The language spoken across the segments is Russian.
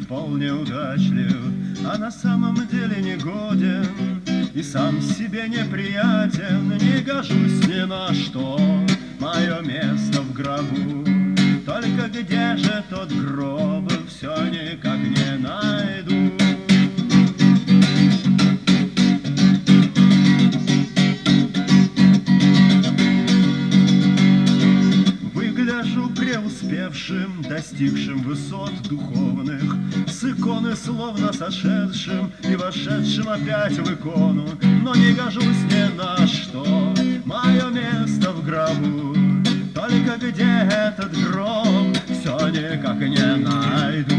пол неудачлив, а на самом деле не годен, и сам себе неприятен. Не гожусь ни на что, мое место в гробу. Только где же тот гроб, все никак не найду. Выгляжу преуспевшим, достигшим высот духовных, с иконы словно сошедшим и вошедшим опять в икону. Но не гожусь ни на что, мое место в гробу. Только где этот гроб, все никак не найду.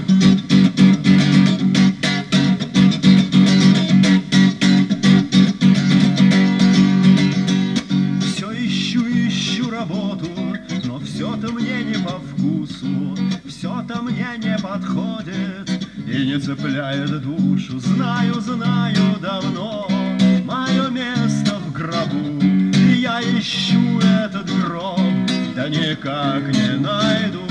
Ищу работу, но все-то мне не по вкусу, все-то мне не подходит и не цепляет душу. Знаю давно мое место в гробу, и я ищу этот гроб, да никак не найду.